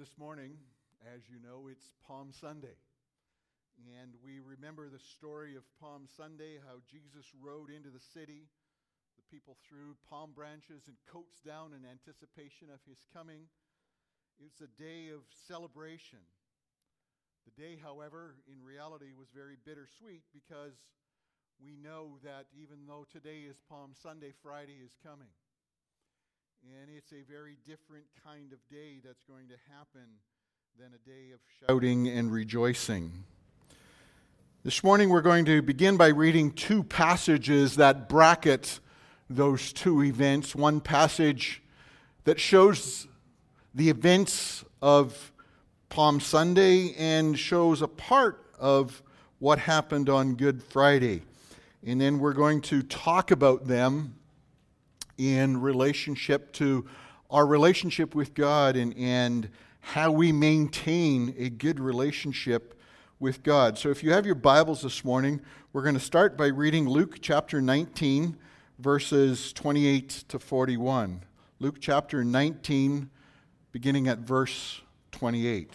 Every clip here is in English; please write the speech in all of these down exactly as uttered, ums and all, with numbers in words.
this morning, as you know, it's Palm Sunday. And we remember the story of Palm Sunday, how Jesus rode into the city. The people threw palm branches and coats down in anticipation of his coming. It's a day of celebration. The day, however, in reality was very bittersweet because we know that even though today is Palm Sunday, Friday is coming. And it's a very different kind of day that's going to happen than a day of shouting and rejoicing. This morning we're going to begin by reading two passages that bracket those two events. One passage that shows the events of Palm Sunday and shows a part of what happened on Good Friday. And then we're going to talk about them in relationship to our relationship with God and, and how we maintain a good relationship with God. So if you have your Bibles this morning, we're going to start by reading Luke chapter nineteen, verses twenty-eight to forty-one. Luke chapter nineteen, beginning at verse twenty-eight.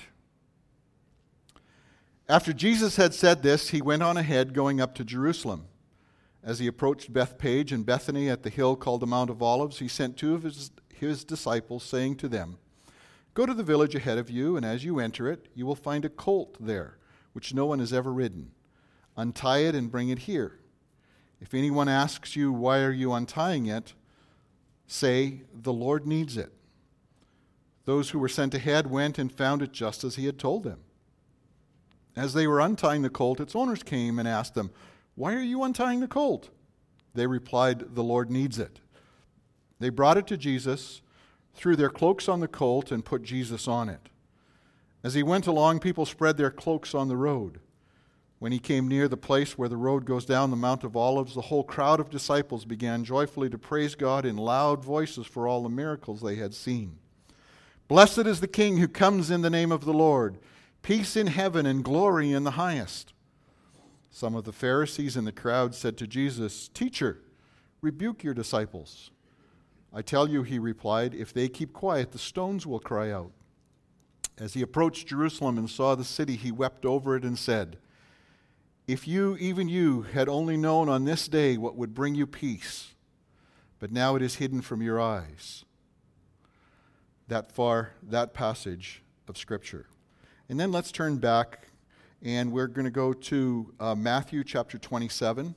After Jesus had said this, he went on ahead, going up to Jerusalem. As he approached Bethphage and Bethany at the hill called the Mount of Olives, he sent two of his, his disciples, saying to them, "Go to the village ahead of you, and as you enter it, you will find a colt there, which no one has ever ridden. Untie it and bring it here. If anyone asks you, 'Why are you untying it?' say, 'The Lord needs it.'" Those who were sent ahead went and found it just as he had told them. As they were untying the colt, its owners came and asked them, "Why are you untying the colt?" They replied, "The Lord needs it." They brought it to Jesus, threw their cloaks on the colt, and put Jesus on it. As he went along, people spread their cloaks on the road. When he came near the place where the road goes down the Mount of Olives, the whole crowd of disciples began joyfully to praise God in loud voices for all the miracles they had seen. "Blessed is the King who comes in the name of the Lord. Peace in heaven and glory in the highest." Some of the Pharisees in the crowd said to Jesus, "Teacher, rebuke your disciples." "I tell you," he replied, "if they keep quiet, the stones will cry out." As he approached Jerusalem and saw the city, he wept over it and said, "If you, even you, had only known on this day what would bring you peace, but now it is hidden from your eyes." That far, that passage of Scripture. And then let's turn back, and we're going to go to uh, Matthew chapter twenty-seven.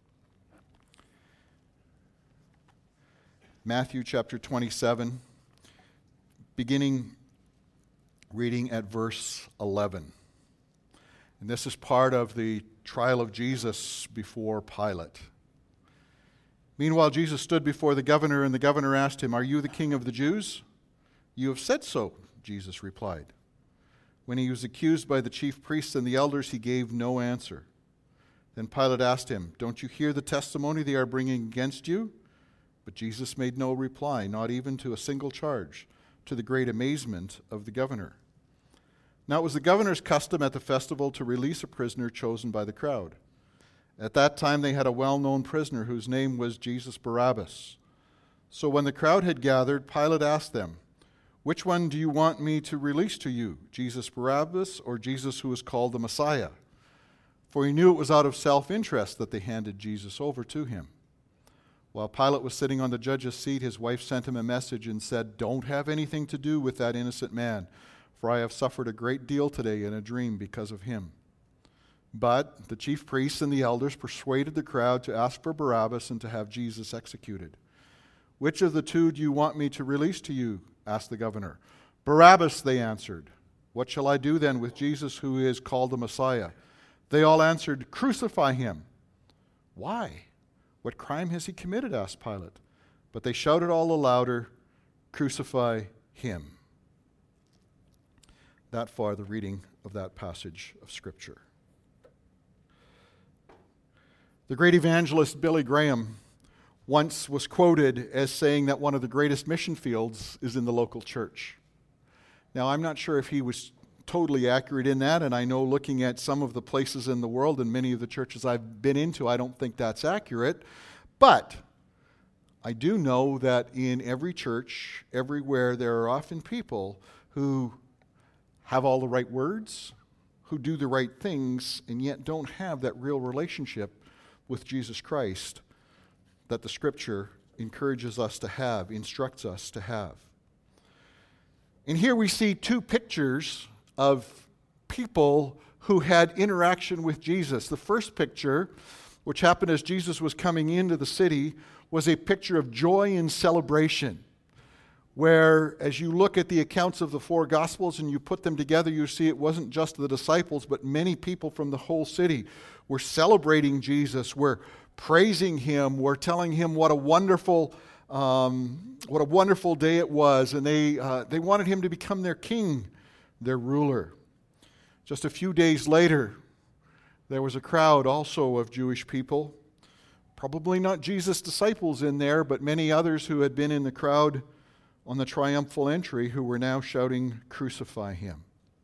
Matthew chapter twenty-seven, beginning reading at verse eleven. And this is part of the trial of Jesus before Pilate. "Meanwhile, Jesus stood before the governor, and the governor asked him, 'Are you the king of the Jews?' 'You have said so,' Jesus replied. When he was accused by the chief priests and the elders, he gave no answer. Then Pilate asked him, 'Don't you hear the testimony they are bringing against you?' But Jesus made no reply, not even to a single charge, to the great amazement of the governor. Now it was the governor's custom at the festival to release a prisoner chosen by the crowd. At that time they had a well-known prisoner whose name was Jesus Barabbas. So when the crowd had gathered, Pilate asked them, 'Which one do you want me to release to you, Jesus Barabbas or Jesus who is called the Messiah?' For he knew it was out of self-interest that they handed Jesus over to him. While Pilate was sitting on the judge's seat, his wife sent him a message and said, 'Don't have anything to do with that innocent man, for I have suffered a great deal today in a dream because of him.' But the chief priests and the elders persuaded the crowd to ask for Barabbas and to have Jesus executed. 'Which of the two do you want me to release to you?' asked the governor. 'Barabbas,' they answered. 'What shall I do then with Jesus who is called the Messiah?' They all answered, 'Crucify him.' 'Why? What crime has he committed?' asked Pilate. But they shouted all the louder, 'Crucify him.'" That far the reading of that passage of Scripture. The great evangelist Billy Graham once was quoted as saying that one of the greatest mission fields is in the local church. Now, I'm not sure if he was totally accurate in that, and I know looking at some of the places in the world and many of the churches I've been into, I don't think that's accurate. But I do know that in every church, everywhere, there are often people who have all the right words, who do the right things, and yet don't have that real relationship with Jesus Christ that the Scripture encourages us to have, instructs us to have. And here we see two pictures of people who had interaction with Jesus. The first picture, which happened as Jesus was coming into the city, was a picture of joy and celebration, where as you look at the accounts of the four Gospels and you put them together, you see it wasn't just the disciples, but many people from the whole city were celebrating Jesus, were praising Him, were telling Him what a wonderful, um, what a wonderful day it was, and they uh, they wanted Him to become their king, their ruler. Just a few days later, there was a crowd also of Jewish people, probably not Jesus' disciples in there, but many others who had been in the crowd on the triumphal entry who were now shouting, "Crucify Him."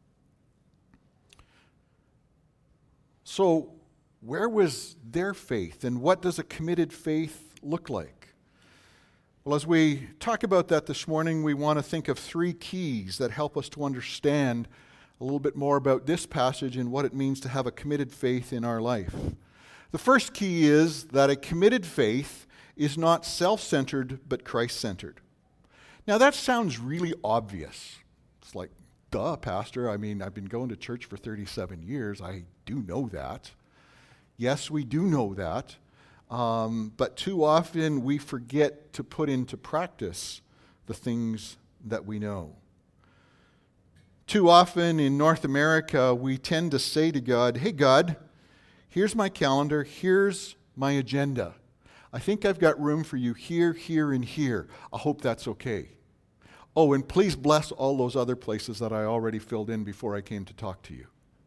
So, where was their faith, and what does a committed faith look like? Well, as we talk about that this morning, we want to think of three keys that help us to understand a little bit more about this passage and what it means to have a committed faith in our life. The first key is that a committed faith is not self-centered but Christ-centered. Now that sounds really obvious. It's like, duh, Pastor. I mean, I've been going to church for thirty-seven years. I do know that. Yes, we do know that. Um, but too often we forget to put into practice the things that we know. Too often in North America, we tend to say to God, "Hey God, here's my calendar, here's my agenda. I think I've got room for you here, here, and here. I hope that's okay. Oh, and please bless all those other places that I already filled in before I came to talk to you."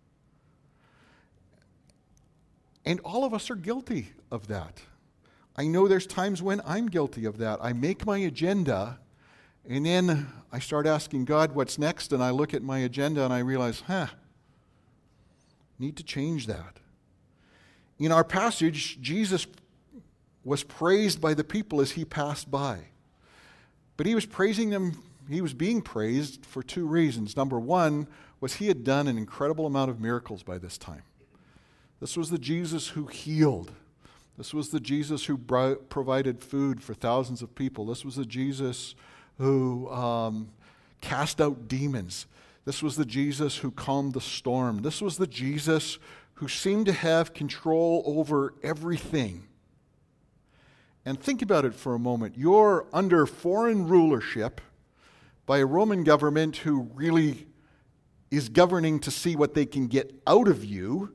And all of us are guilty of that. I know there's times when I'm guilty of that. I make my agenda, and then I start asking God what's next, and I look at my agenda and I realize, huh, need to change that. In our passage, Jesus was praised by the people as He passed by. But He was praising them, He was being praised for two reasons. Number one was He had done an incredible amount of miracles by this time. This was the Jesus who healed. This was the Jesus who bro- provided food for thousands of people. This was the Jesus who um, cast out demons. This was the Jesus who calmed the storm. This was the Jesus who seemed to have control over everything. And think about it for a moment. You're under foreign rulership by a Roman government who really is governing to see what they can get out of you.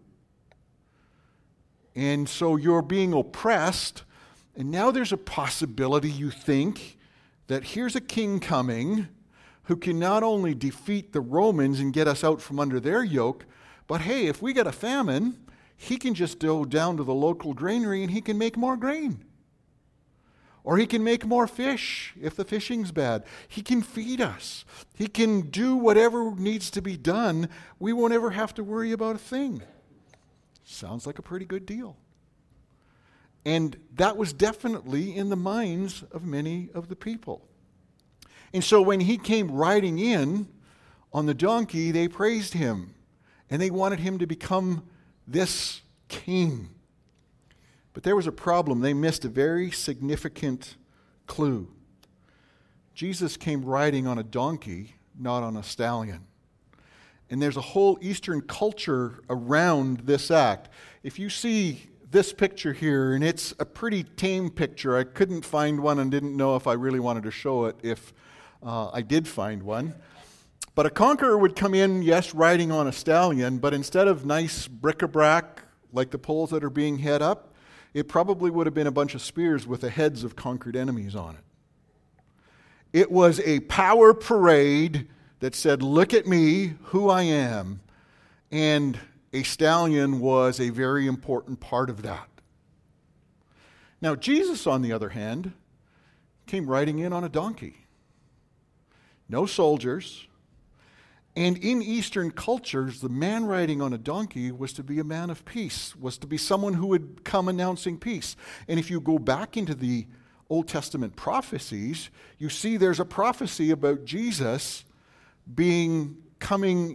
And so you're being oppressed, and now there's a possibility, you think, that here's a king coming who can not only defeat the Romans and get us out from under their yoke, but hey, if we get a famine, he can just go down to the local granary and he can make more grain. Or he can make more fish if the fishing's bad. He can feed us. He can do whatever needs to be done. We won't ever have to worry about a thing. Sounds like a pretty good deal. And that was definitely in the minds of many of the people. And so when he came riding in on the donkey, they praised him. And they wanted him to become this king. But there was a problem. They missed a very significant clue. Jesus came riding on a donkey, not on a stallion. And there's a whole Eastern culture around this act. If you see this picture here, and it's a pretty tame picture. I couldn't find one and didn't know if I really wanted to show it if uh, I did find one. But a conqueror would come in, yes, riding on a stallion, but instead of nice bric-a-brac like the poles that are being head up, it probably would have been a bunch of spears with the heads of conquered enemies on it. It was a power parade that said, look at me, who I am. And a stallion was a very important part of that. Now, Jesus, on the other hand, came riding in on a donkey. No soldiers. And in Eastern cultures, the man riding on a donkey was to be a man of peace, was to be someone who would come announcing peace. And if you go back into the Old Testament prophecies, you see there's a prophecy about Jesus being coming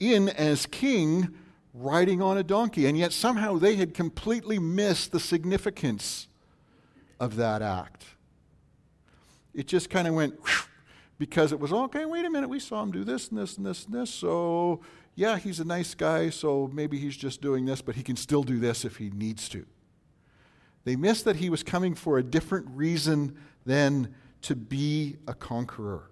in as king, riding on a donkey. And yet somehow they had completely missed the significance of that act. It just kind of went, whew, because it was, okay, wait a minute, we saw him do this and this and this and this, so yeah, he's a nice guy, so maybe he's just doing this, but he can still do this if he needs to. They missed that he was coming for a different reason than to be a conqueror.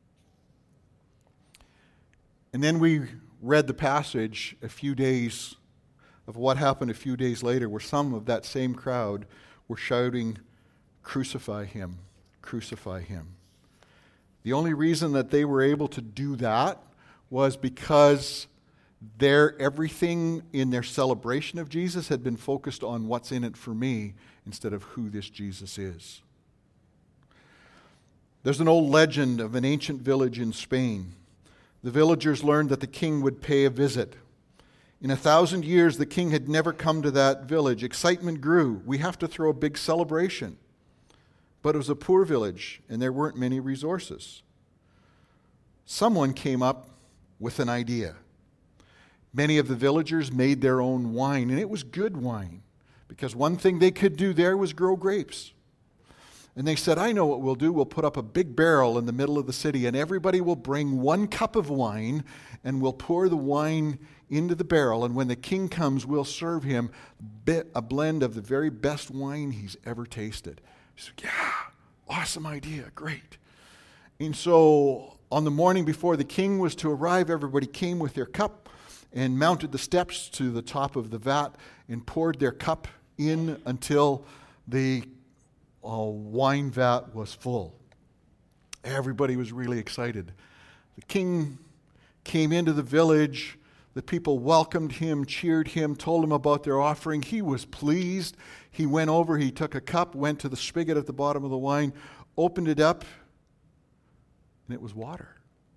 And then we read the passage a few days of what happened a few days later, where some of that same crowd were shouting, "Crucify him, crucify him." The only reason that they were able to do that was because their everything in their celebration of Jesus had been focused on what's in it for me instead of who this Jesus is. There's an old legend of an ancient village in Spain. The villagers learned that the king would pay a visit. In a thousand years, the king had never come to that village. Excitement grew. We have to throw a big celebration. But it was a poor village, and there weren't many resources. Someone came up with an idea. Many of the villagers made their own wine, and it was good wine, because one thing they could do there was grow grapes. And they said, I know what we'll do. We'll put up a big barrel in the middle of the city, and everybody will bring one cup of wine, and we'll pour the wine into the barrel, and when the king comes, we'll serve him a blend of the very best wine he's ever tasted. He said, yeah, awesome idea, great. And so on the morning before the king was to arrive, everybody came with their cup and mounted the steps to the top of the vat and poured their cup in until the uh, wine vat was full. Everybody was really excited. The king came into the village. The people welcomed him, cheered him, told him about their offering. He was pleased. He went over, he took a cup, went to the spigot at the bottom of the wine, opened it up, and it was water.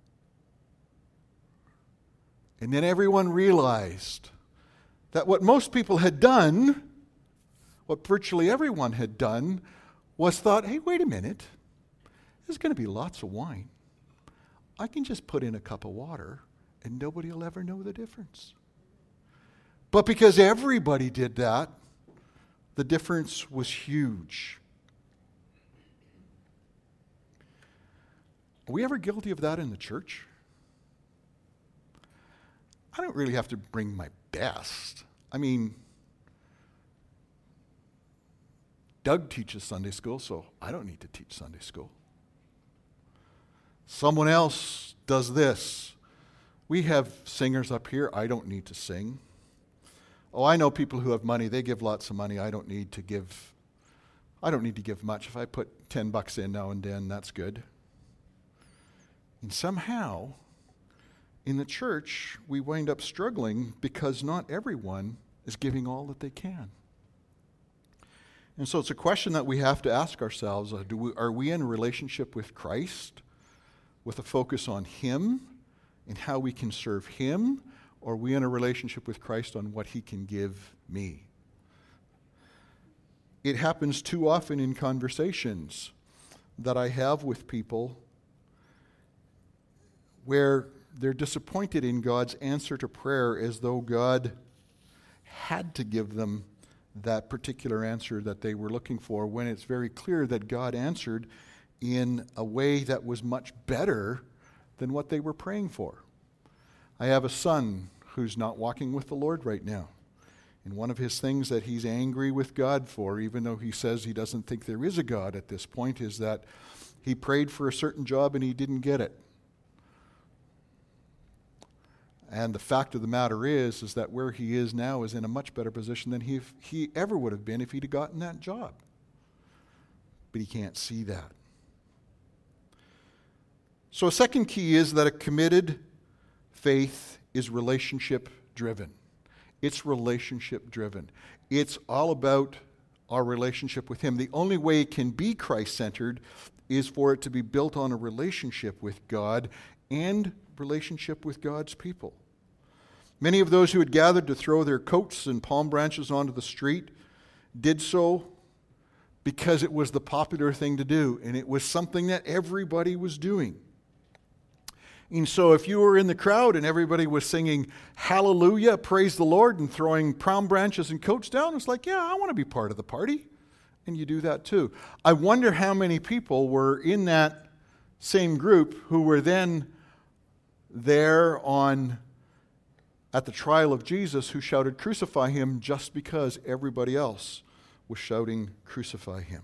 And then everyone realized that what most people had done, what virtually everyone had done, was thought, hey, wait a minute, there's going to be lots of wine. I can just put in a cup of water and nobody will ever know the difference. But because everybody did that, the difference was huge. Are we ever guilty of that in the church? I don't really have to bring my best. I mean, Doug teaches Sunday school, so I don't need to teach Sunday school. Someone else does this. We have singers up here. I don't need to sing. Oh, I know people who have money. They give lots of money. I don't need to give. I don't need to give much. If I put ten bucks in now and then, that's good. And somehow, in the church, we wind up struggling because not everyone is giving all that they can. And so it's a question that we have to ask ourselves, uh, do we, are we in a relationship with Christ with a focus on Him and how we can serve Him, or are we in a relationship with Christ on what He can give me? It happens too often in conversations that I have with people where they're disappointed in God's answer to prayer as though God had to give them that particular answer that they were looking for, when it's very clear that God answered in a way that was much better than what they were praying for. I have a son who's not walking with the Lord right now. And one of his things that he's angry with God for, even though he says he doesn't think there is a God at this point, is that he prayed for a certain job and he didn't get it. And the fact of the matter is, is that where he is now is in a much better position than he, he ever would have been if he'd gotten that job. But he can't see that. So a second key is that a committed faith is relationship driven. It's relationship driven. It's all about our relationship with Him. The only way it can be Christ-centered is for it to be built on a relationship with God and relationship with God's people. Many of those who had gathered to throw their coats and palm branches onto the street did so because it was the popular thing to do, and it was something that everybody was doing. And so if you were in the crowd and everybody was singing hallelujah, praise the Lord, and throwing palm branches and coats down, it's like, yeah, I want to be part of the party. And you do that too. I wonder how many people were in that same group who were then there on at the trial of Jesus who shouted, crucify him, just because everybody else was shouting, crucify him.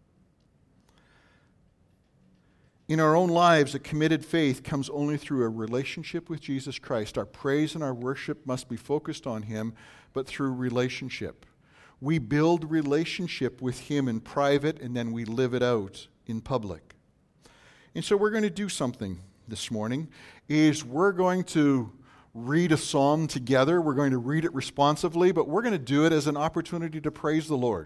In our own lives, a committed faith comes only through a relationship with Jesus Christ. Our praise and our worship must be focused on him, but through relationship. We build relationship with him in private, and then we live it out in public. And so we're going to do something this morning, is we're going to read a psalm together. We're going to read it responsively, but we're going to do it as an opportunity to praise the Lord.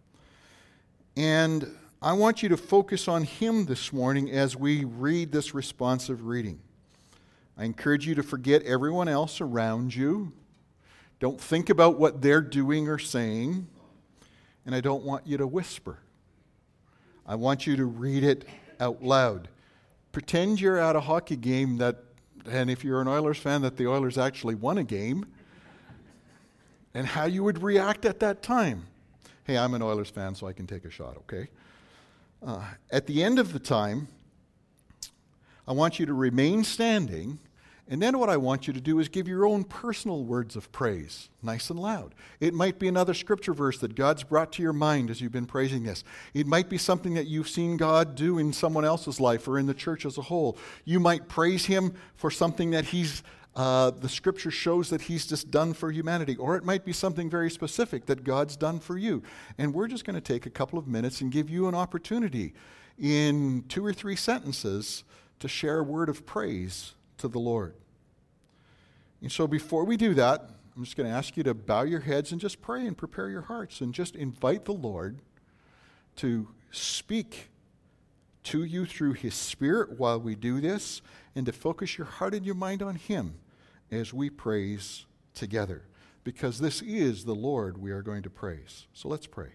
And I want you to focus on him this morning as we read this responsive reading. I encourage you to forget everyone else around you. Don't think about what they're doing or saying. And I don't want you to whisper. I want you to read it out loud. Pretend you're at a hockey game that, and if you're an Oilers fan, that the Oilers actually won a game. And how you would react at that time. Hey, I'm an Oilers fan, so I can take a shot, okay? Uh, at the end of the time, I want you to remain standing, and then what I want you to do is give your own personal words of praise, nice and loud. It might be another scripture verse that God's brought to your mind as you've been praising this. It might be something that you've seen God do in someone else's life or in the church as a whole. You might praise him for something that he's Uh, the scripture shows that he's just done for humanity. Or it might be something very specific that God's done for you. And we're just going to take a couple of minutes and give you an opportunity in two or three sentences to share a word of praise to the Lord. And so before we do that, I'm just going to ask you to bow your heads and just pray and prepare your hearts and just invite the Lord to speak to you through his Spirit while we do this, and to focus your heart and your mind on him as we praise together. Because this is the Lord we are going to praise. So let's pray.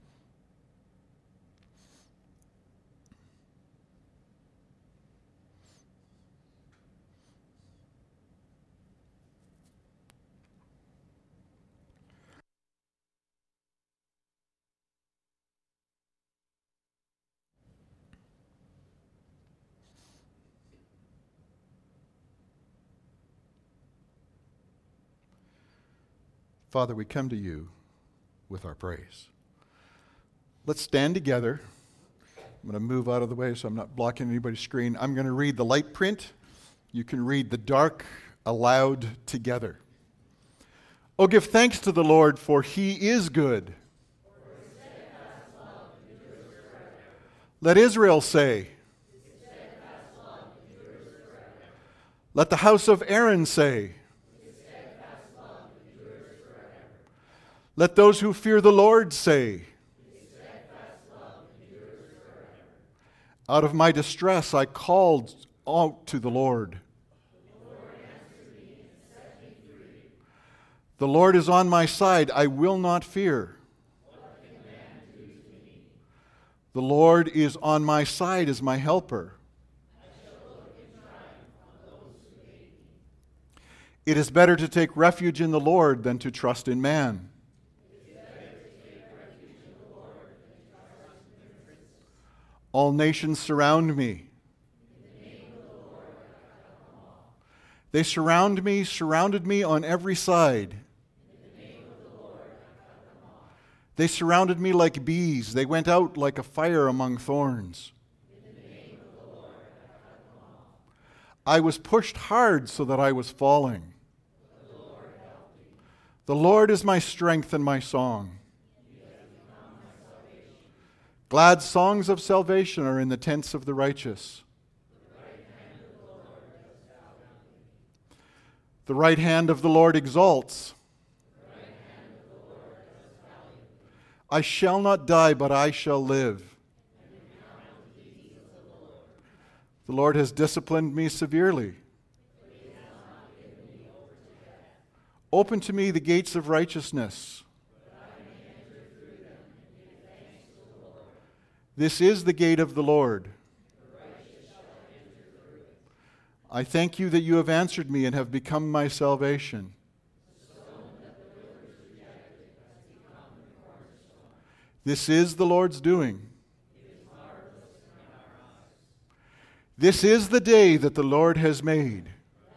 Father, we come to you with our praise. Let's stand together. I'm going to move out of the way so I'm not blocking anybody's screen. I'm going to read the light print. You can read the dark aloud together. Oh, give thanks to the Lord, for he is good. Let Israel say. Let the house of Aaron say. Let those who fear the Lord say, out of my distress I called out to the Lord. The Lord is on my side, I will not fear. The Lord is on my side as my helper. It is better to take refuge in the Lord than to trust in man. All nations surround me. They surround me, surrounded me on every side. They surrounded me like bees. They went out like a fire among thorns. I was pushed hard so that I was falling. The Lord is my strength and my song. Glad songs of salvation are in the tents of the righteous. The right hand of the Lord exalts. I shall not die, but I shall live. The Lord has disciplined me severely. Open to me the gates of righteousness. This is the gate of the Lord. I thank you that you have answered me and have become my salvation. This is the Lord's doing. This is the day that the Lord has made.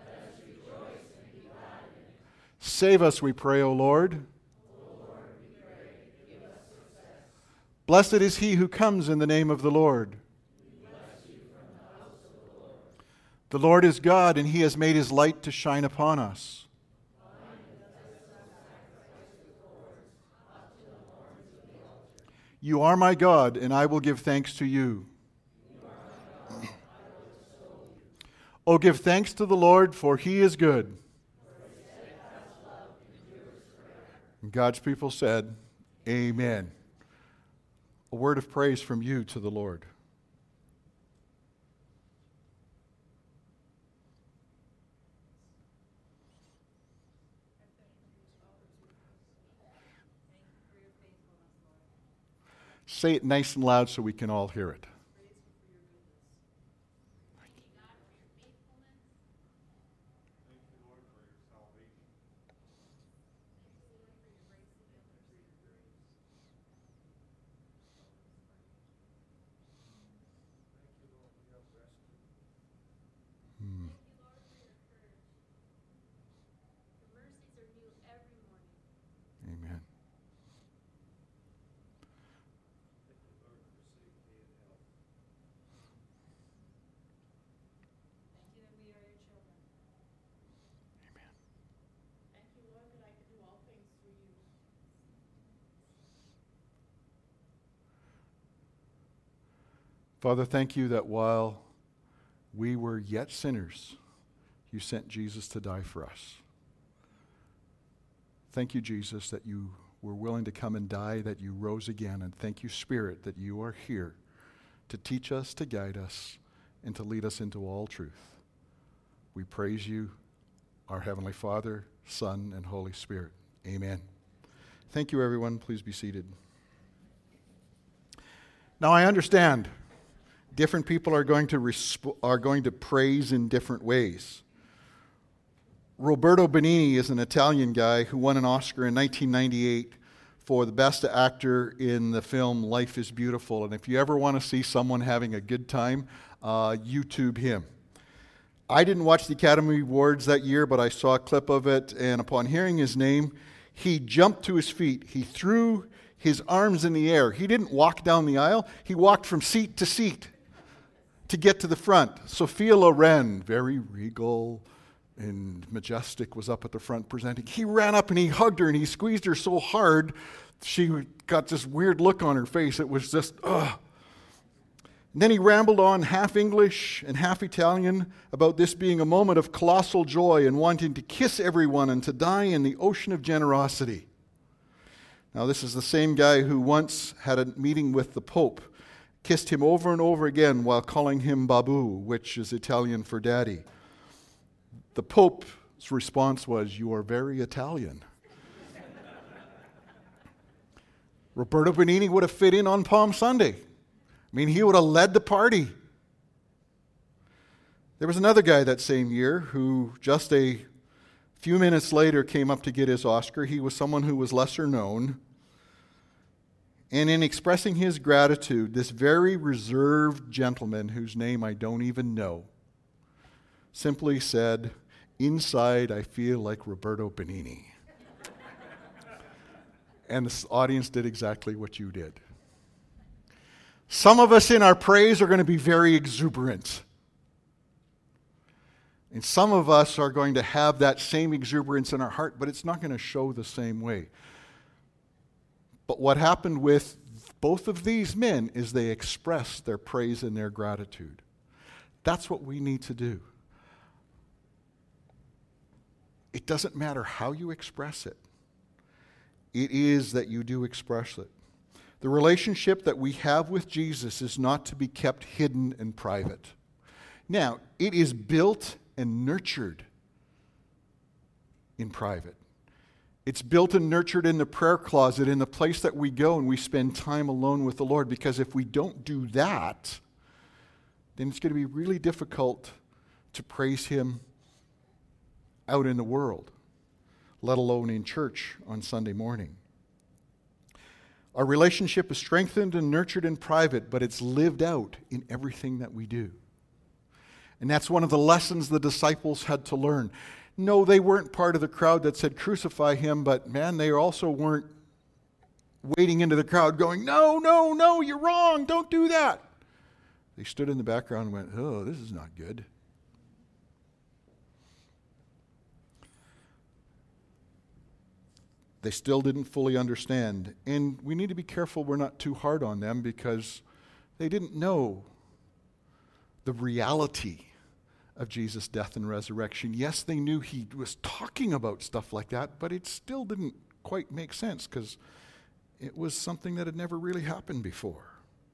Save us, we pray, O Lord. Blessed is he who comes in the name of the Lord. The Lord is God, and he has made his light to shine upon us. You are my God, and I will give thanks to you. Oh, give thanks to the Lord, for he is good. And God's people said, Amen. A word of praise from you to the Lord. Say it nice and loud so we can all hear it. Amen. Father, thank you that while we were yet sinners, you sent Jesus to die for us. Thank you, Jesus, that you were willing to come and die, that you rose again. And thank you, Spirit, that you are here to teach us, to guide us, and to lead us into all truth. We praise you, our Heavenly Father, Son, and Holy Spirit. Amen. Thank you, everyone. Please be seated. Now, I understand different people are going to resp- are going to praise in different ways. Roberto Benigni is an Italian guy who won an Oscar in nineteen ninety-eight for the best actor in the film Life is Beautiful. And if you ever want to see someone having a good time, uh, YouTube him. I didn't watch the Academy Awards that year, but I saw a clip of it, and upon hearing his name, he jumped to his feet. He threw his arms in the air. He didn't walk down the aisle. He walked from seat to seat to get to the front. Sophia Loren, very regal and majestic, was up at the front presenting. He ran up and he hugged her and he squeezed her so hard, she got this weird look on her face. It was just, ugh. And then he rambled on half English and half Italian about this being a moment of colossal joy and wanting to kiss everyone and to die in the ocean of generosity. Now, this is the same guy who once had a meeting with the Pope, kissed him over and over again while calling him Babu, which is Italian for daddy. The Pope's response was, "You are very Italian." Roberto Benigni would have fit in on Palm Sunday. I mean, he would have led the party. There was another guy that same year who just a few minutes later came up to get his Oscar. He was someone who was lesser known. And in expressing his gratitude, this very reserved gentleman, whose name I don't even know, simply said, "Inside, I feel like Roberto Benigni." And the audience did exactly what you did. Some of us in our praise are going to be very exuberant. And some of us are going to have that same exuberance in our heart, but it's not going to show the same way. But what happened with both of these men is they expressed their praise and their gratitude. That's what we need to do. It doesn't matter how you express it. It is that you do express it. The relationship that we have with Jesus is not to be kept hidden and private. Now, it is built and nurtured in private. It's built and nurtured in the prayer closet, in the place that we go and we spend time alone with the Lord. Because if we don't do that, then it's going to be really difficult to praise Him out in the world, let alone in church on Sunday morning. Our relationship is strengthened and nurtured in private, but it's lived out in everything that we do. And that's one of the lessons the disciples had to learn. No, they weren't part of the crowd that said, crucify Him, but man, they also weren't wading into the crowd going, no, no, no, you're wrong, don't do that. They stood in the background and went, oh, this is not good. They still didn't fully understand. And we need to be careful we're not too hard on them, because they didn't know the reality of Jesus' death and resurrection. Yes, they knew He was talking about stuff like that, but it still didn't quite make sense, because it was something that had never really happened before.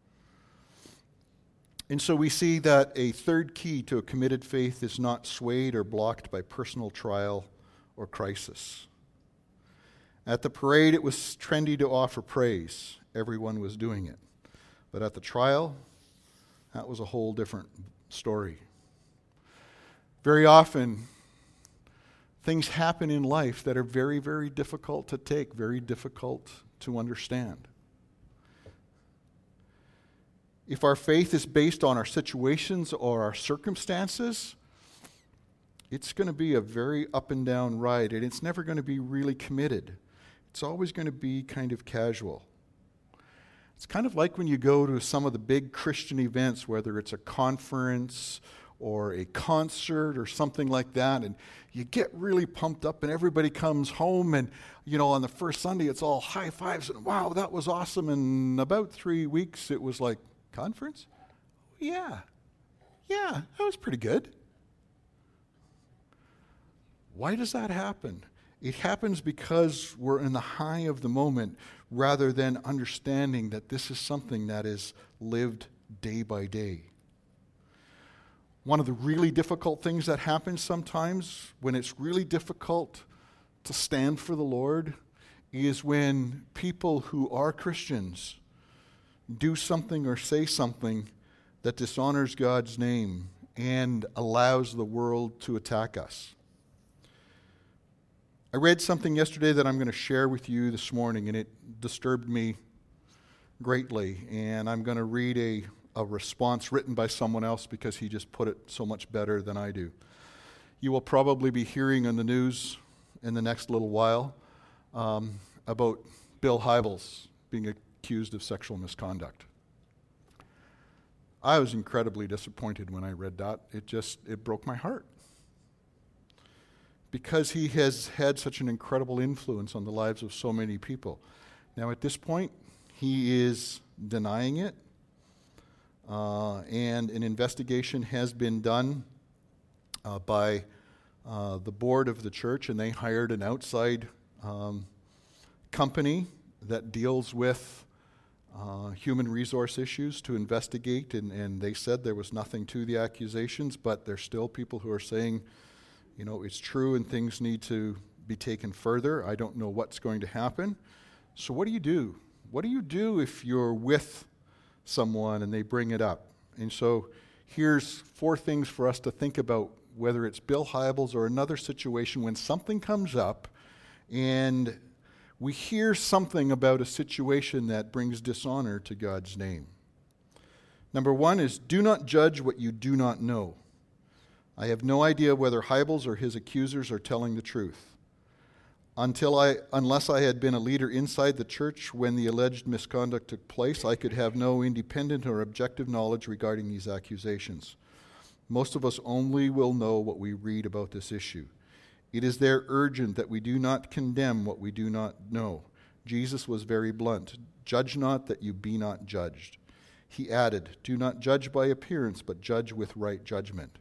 And so we see that a third key to a committed faith is not swayed or blocked by personal trial or crisis. At the parade, it was trendy to offer praise. Everyone was doing it. But at the trial, that was a whole different story. Very often, things happen in life that are very, very difficult to take, very difficult to understand. If our faith is based on our situations or our circumstances, it's going to be a very up and down ride, and it's never going to be really committed. It's always going to be kind of casual. It's kind of like when you go to some of the big Christian events, whether it's a conference or a concert or something like that, and you get really pumped up and everybody comes home, and you know, on the first Sunday it's all high fives and wow, that was awesome, and about three weeks it was like, conference? Yeah, yeah, that was pretty good. Why does that happen? It happens because we're in the high of the moment rather than understanding that this is something that is lived day by day. One of the really difficult things that happens sometimes when it's really difficult to stand for the Lord is when people who are Christians do something or say something that dishonors God's name and allows the world to attack us. I read something yesterday that I'm going to share with you this morning, and it disturbed me greatly. And I'm going to read a, a response written by someone else because he just put it so much better than I do. You will probably be hearing on the news in the next little while um, about Bill Hybels being accused of sexual misconduct. I was incredibly disappointed when I read that. It just, it broke my heart. Because he has had such an incredible influence on the lives of so many people. Now, at this point, he is denying it, uh, and an investigation has been done uh, by uh, the board of the church, and they hired an outside um, company that deals with uh, human resource issues to investigate, and, and they said there was nothing to the accusations, but there's still people who are saying, you know, it's true and things need to be taken further. I don't know what's going to happen. So what do you do? What do you do if you're with someone and they bring it up? And so here's four things for us to think about, whether it's Bill Hybels or another situation when something comes up and we hear something about a situation that brings dishonor to God's name. Number one is, do not judge what you do not know. I have no idea whether Hybels or his accusers are telling the truth. Until I, unless I had been a leader inside the church when the alleged misconduct took place, I could have no independent or objective knowledge regarding these accusations. Most of us only will know what we read about this issue. It is there urgent that we do not condemn what we do not know. Jesus was very blunt. Judge not that you be not judged. He added, do not judge by appearance, but judge with right judgment.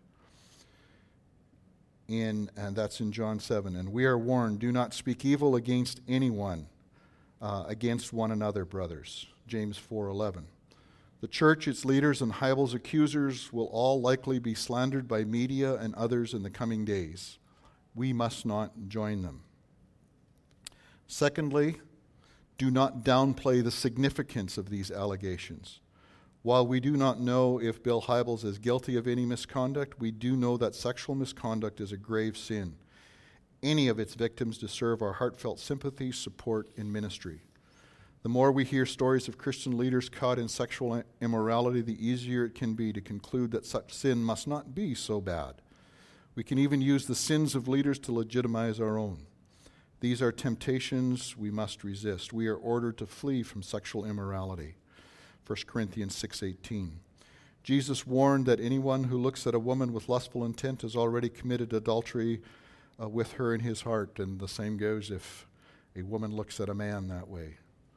In, and that's in John seven. And we are warned, do not speak evil against anyone, uh, against one another, brothers. James four eleven. The church, its leaders, and Hybels' accusers will all likely be slandered by media and others in the coming days. We must not join them. Secondly, do not downplay the significance of these allegations. While we do not know if Bill Hybels is guilty of any misconduct, we do know that sexual misconduct is a grave sin. Any of its victims deserve our heartfelt sympathy, support, and ministry. The more we hear stories of Christian leaders caught in sexual immorality, the easier it can be to conclude that such sin must not be so bad. We can even use the sins of leaders to legitimize our own. These are temptations we must resist. We are ordered to flee from sexual immorality. First Corinthians six eighteen. Jesus warned that anyone who looks at a woman with lustful intent has already committed adultery uh, with her in his heart, and the same goes if a woman looks at a man that way.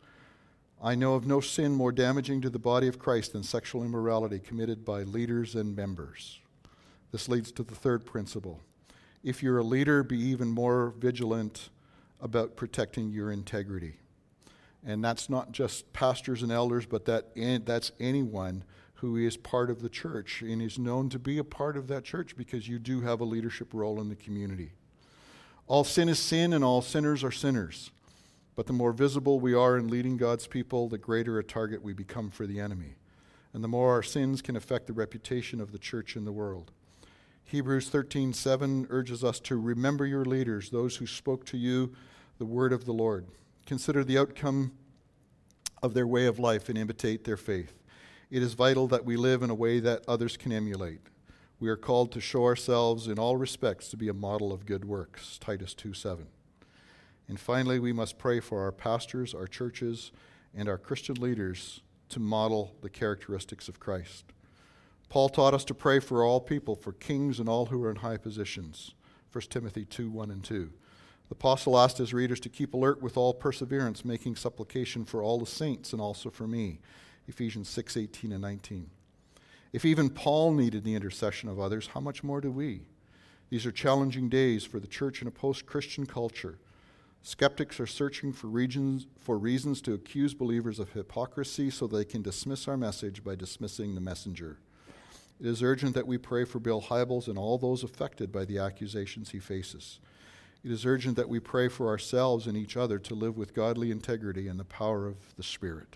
I know of no sin more damaging to the body of Christ than sexual immorality committed by leaders and members. This leads to the third principle. If you're a leader, be even more vigilant about protecting your integrity. And that's not just pastors and elders, but that that's anyone who is part of the church and is known to be a part of that church, because you do have a leadership role in the community. All sin is sin, and all sinners are sinners. But the more visible we are in leading God's people, the greater a target we become for the enemy. And the more our sins can affect the reputation of the church in the world. Hebrews thirteen seven urges us to remember your leaders, those who spoke to you the word of the Lord. Consider the outcome of their way of life and imitate their faith. It is vital that we live in a way that others can emulate. We are called to show ourselves in all respects to be a model of good works, Titus two seven. And finally, we must pray for our pastors, our churches, and our Christian leaders to model the characteristics of Christ. Paul taught us to pray for all people, for kings and all who are in high positions, First Timothy two one and two. The apostle asked his readers to keep alert with all perseverance, making supplication for all the saints and also for me, Ephesians six eighteen and nineteen. If even Paul needed the intercession of others, how much more do we? These are challenging days for the church in a post-Christian culture. Skeptics are searching for, regions, for reasons to accuse believers of hypocrisy so they can dismiss our message by dismissing the messenger. It is urgent that we pray for Bill Hybels and all those affected by the accusations he faces. It is urgent that we pray for ourselves and each other to live with godly integrity and the power of the Spirit.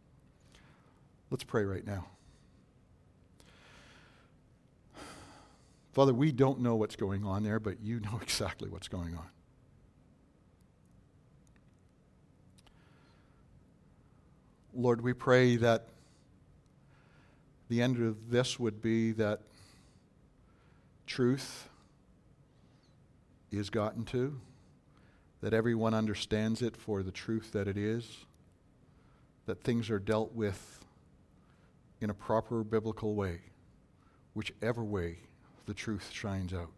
Let's pray right now. Father, we don't know what's going on there, but you know exactly what's going on. Lord, we pray that the end of this would be that truth is gotten to, that everyone understands it for the truth that it is, that things are dealt with in a proper biblical way, whichever way the truth shines out.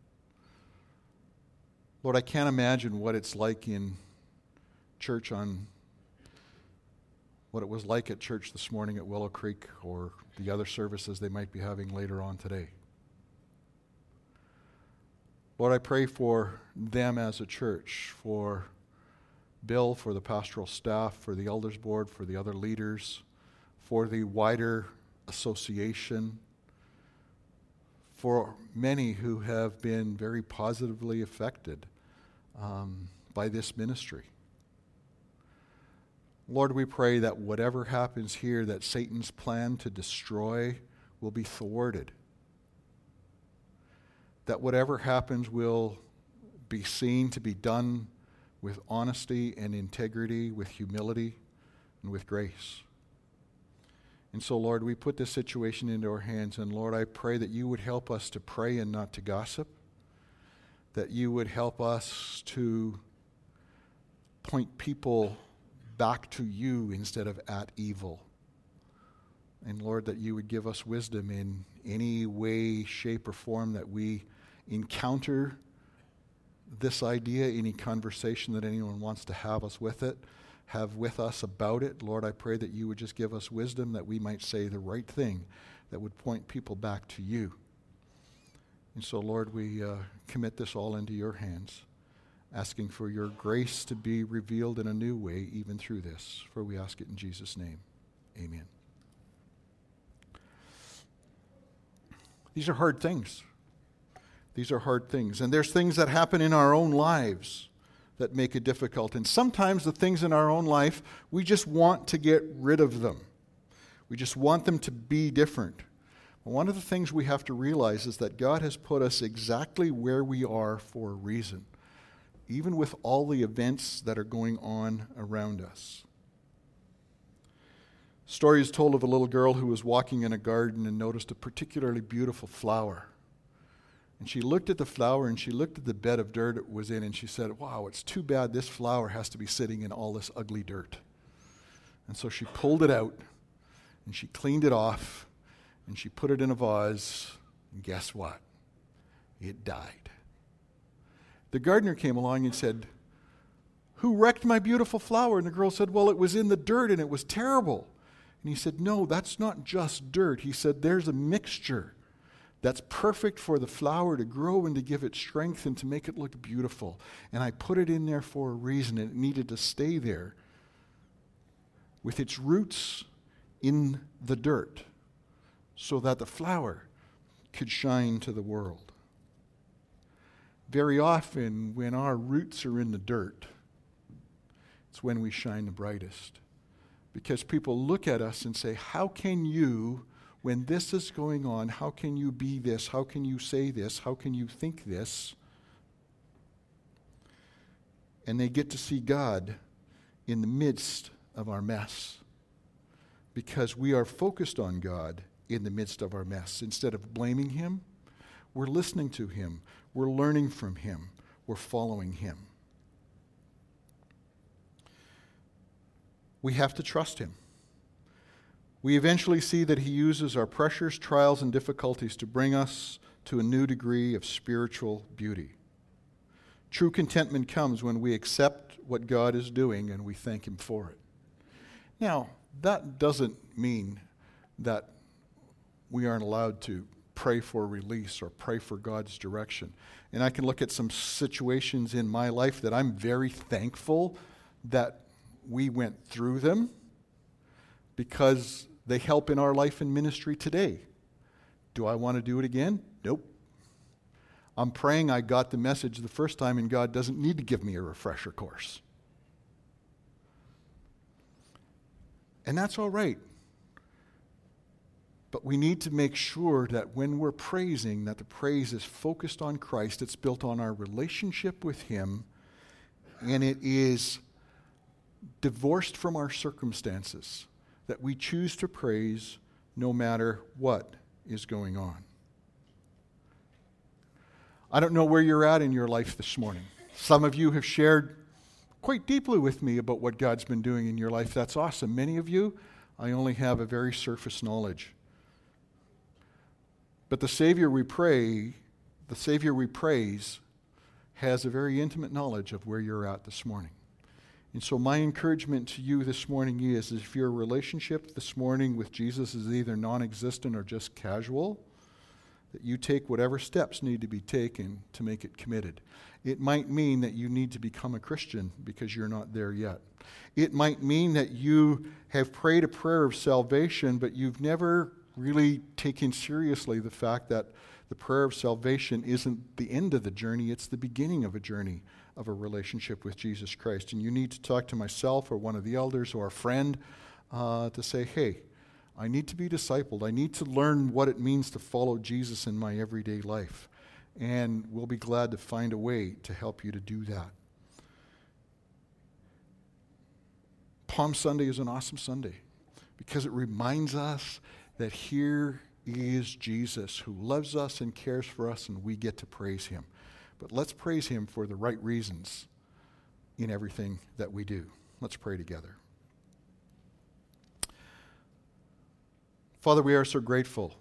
Lord, I can't imagine what it's like in church on what it was like at church this morning at Willow Creek or the other services they might be having later on today. Lord, I pray for them as a church, for Bill, for the pastoral staff, for the elders board, for the other leaders, for the wider association, for many who have been very positively affected um, by this ministry. Lord, we pray that whatever happens here, that Satan's plan to destroy will be thwarted. That whatever happens will be seen to be done with honesty and integrity, with humility and with grace. And so, Lord, we put this situation into our hands, and Lord, I pray that you would help us to pray and not to gossip, that you would help us to point people back to you instead of at evil. And Lord, that you would give us wisdom in any way, shape, or form that we encounter this idea, any conversation that anyone wants to have us with it, have with us about it. Lord, I pray that you would just give us wisdom that we might say the right thing that would point people back to you. And so, Lord, we uh, commit this all into your hands, asking for your grace to be revealed in a new way even through this. For we ask it in Jesus' name. Amen. These are hard things. These are hard things. And there's things that happen in our own lives that make it difficult. And sometimes the things in our own life, we just want to get rid of them. We We just want them to be different. One of the things we have to realize is that God has put us exactly where we are for a reason, even with all the events that are going on around us. Story is told of a little girl who was walking in a garden and noticed a particularly beautiful flower. And she looked at the flower and she looked at the bed of dirt it was in and she said, wow, it's too bad this flower has to be sitting in all this ugly dirt. And so she pulled it out and she cleaned it off and she put it in a vase, and guess what? It died. The gardener came along and said, who wrecked my beautiful flower? And the girl said, well, it was in the dirt and it was terrible. And he said, no, that's not just dirt. He said, there's a mixture that's perfect for the flower to grow and to give it strength and to make it look beautiful. And I put it in there for a reason, and it needed to stay there with its roots in the dirt so that the flower could shine to the world. Very often, when our roots are in the dirt, it's when we shine the brightest. Because people look at us and say, how can you, when this is going on, how can you be this? How can you say this? How can you think this? And they get to see God in the midst of our mess. Because we are focused on God in the midst of our mess. Instead of blaming Him, we're listening to Him. We're learning from Him. We're following Him. We have to trust Him. We eventually see that He uses our pressures, trials, and difficulties to bring us to a new degree of spiritual beauty. True contentment comes when we accept what God is doing and we thank Him for it. Now, that doesn't mean that we aren't allowed to pray for release or pray for God's direction. And I can look at some situations in my life that I'm very thankful that we went through them because they help in our life and ministry today. Do I want to do it again? Nope. I'm praying I got the message the first time and God doesn't need to give me a refresher course. And that's all right. But we need to make sure that when we're praising, that the praise is focused on Christ. It's built on our relationship with Him, and it is divorced from our circumstances, that we choose to praise no matter what is going on. I don't know where you're at in your life this morning. Some of you have shared quite deeply with me about what God's been doing in your life. That's awesome. Many of you, I only have a very surface knowledge. But the Savior we pray, the Savior we praise, has a very intimate knowledge of where you're at this morning. And so my encouragement to you this morning is, is if your relationship this morning with Jesus is either non-existent or just casual, that you take whatever steps need to be taken to make it committed. It might mean that you need to become a Christian because you're not there yet. It might mean that you have prayed a prayer of salvation, but you've never really taken seriously the fact that the prayer of salvation isn't the end of the journey, it's the beginning of a journey of a relationship with Jesus Christ. And you need to talk to myself or one of the elders or a friend uh, to say, hey, I need to be discipled. I need to learn what it means to follow Jesus in my everyday life. And we'll be glad to find a way to help you to do that. Palm Sunday is an awesome Sunday because it reminds us that here is Jesus who loves us and cares for us, and we get to praise Him. But let's praise Him for the right reasons in everything that we do. Let's pray together. Father, we are so grateful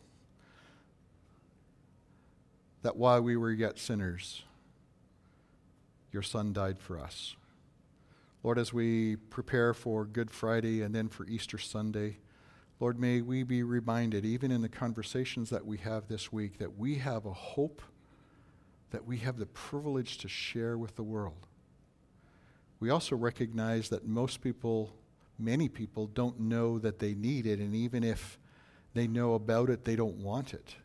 that while we were yet sinners, your Son died for us. Lord, as we prepare for Good Friday and then for Easter Sunday, Lord, may we be reminded, even in the conversations that we have this week, that we have a hope that we have the privilege to share with the world. We also recognize that most people, many people, don't know that they need it, and even if they know about it, they don't want it.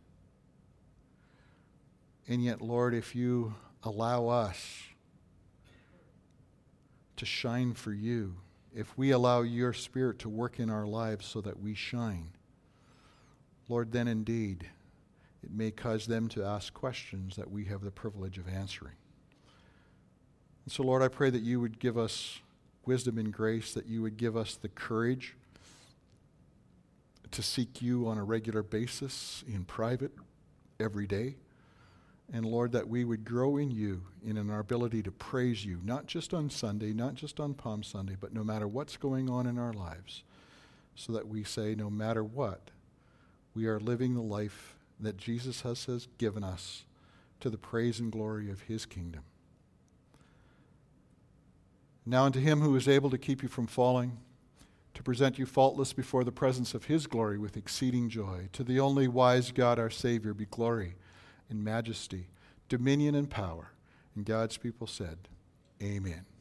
And yet, Lord, if you allow us to shine for you, if we allow your Spirit to work in our lives so that we shine, Lord, then indeed it may cause them to ask questions that we have the privilege of answering. And so, Lord, I pray that you would give us wisdom and grace, that you would give us the courage to seek you on a regular basis in private every day. And Lord, that we would grow in you and in our ability to praise you, not just on Sunday, not just on Palm Sunday, but no matter what's going on in our lives, so that we say, no matter what, we are living the life that Jesus has, has given us to the praise and glory of his kingdom. Now unto him who is able to keep you from falling, to present you faultless before the presence of his glory with exceeding joy, to the only wise God our Savior be glory and majesty, dominion and power. And God's people said, Amen.